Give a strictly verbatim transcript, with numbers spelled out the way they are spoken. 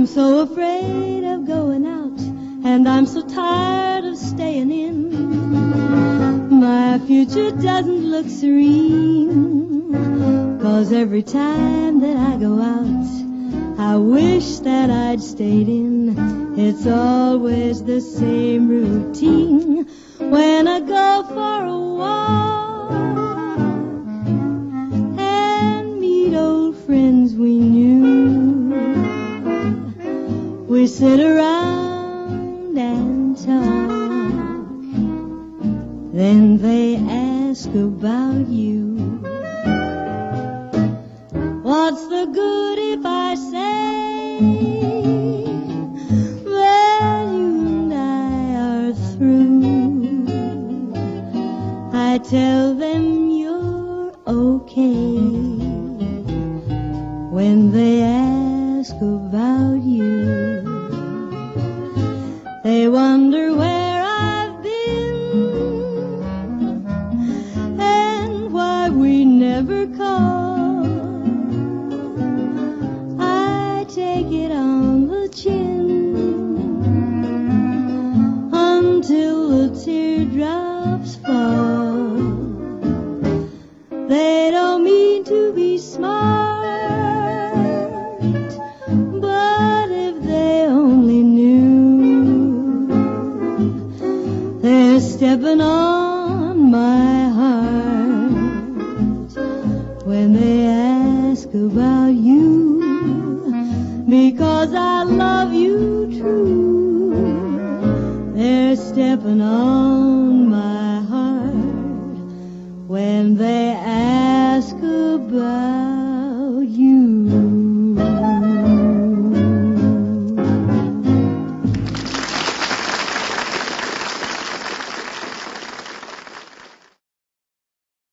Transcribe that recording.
I'm so afraid of going out, and I'm so tired of staying in. My future doesn't look serene, 'cause every time that I go out, I wish that I'd stayed in. It's always the same routine when I go for a walk and meet old friends we knew. We sit around and talk, then they ask about you. What's the good if I say that you and I are through? I tell them you're okay when they ask about you. They wonder where I've been and why we never call. I take it on the chin until the teardrops fall. They don't mean to be smart, but if they only knew, they're stepping on my heart when they ask about you, because I love you true. They're stepping on my heart when they ask about